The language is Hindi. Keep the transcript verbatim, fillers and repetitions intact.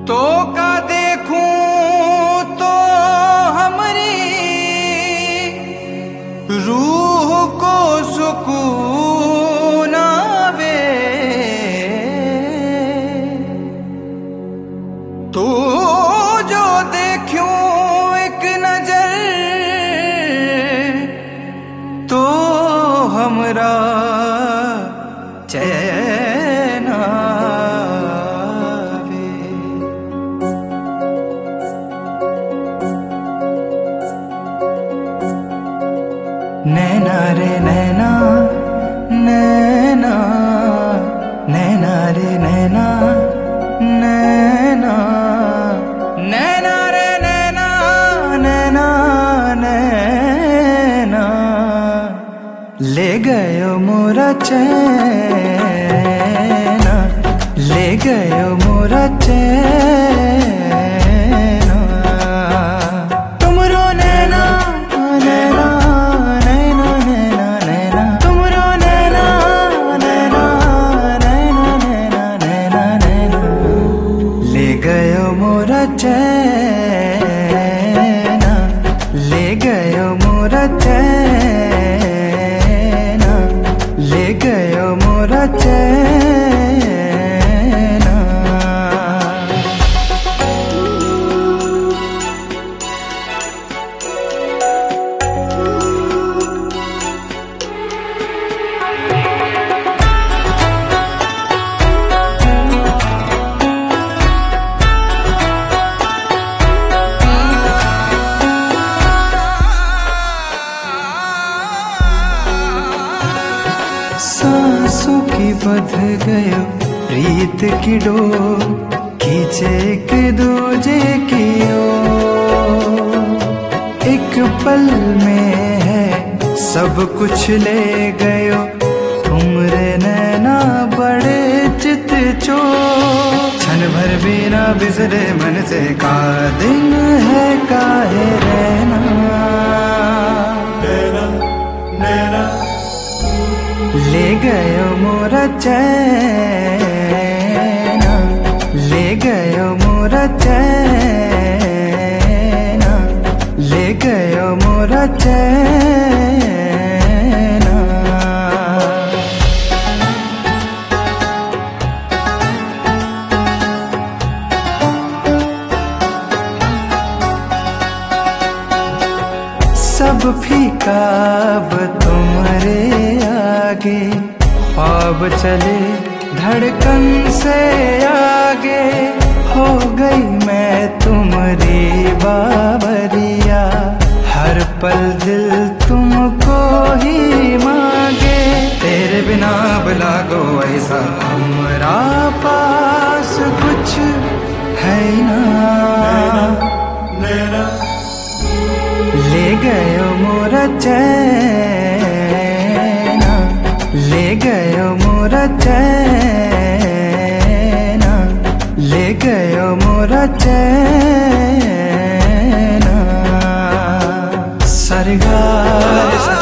तो का देखूं तो हमारी रूह को सुकून आवे। तो जो देखूं एक नजर तो हमरा चैन आवे। नैना रे नैना नैना नैना रे नैना नैना नैना रे नैना नैना नैना ले गयो मोरा चैना, ले गयो मोरा चैना। तुमरो नैना नैना नैना नैना नैना तुमरो नैना नैना नैना नैना नैना नैना ले गयो मोरा चैना, ले गयो मोरा चैना, ले गयो मोरा चैना। सांसों की बध गयो प्रीत की डोर, खींचे एक दूजे की ओर। एक पल में है सब कुछ ले गयो, तुमरे नैना बड़े चित चोर। क्षण भर बिना बिसरे मन से का दिन है काहे रहना। नैना नैना ले गयो मोरा चैना, ले गयो मोरा चैना, ले गयो मोरा चैना। सब फीका अब तुम्हारे आगे, ख्वाब चले धड़कन से आगे। हो गई मैं तुम्हारी बावरिया, हर पल दिल तुमको ही मांगे। तेरे बिना बुला गो ऐसा हमरा पास कुछ है ना। नैना ले गयो मोरा चैना, ले गयो मोरा चैना, ले गयो मोरा चैना। सरगा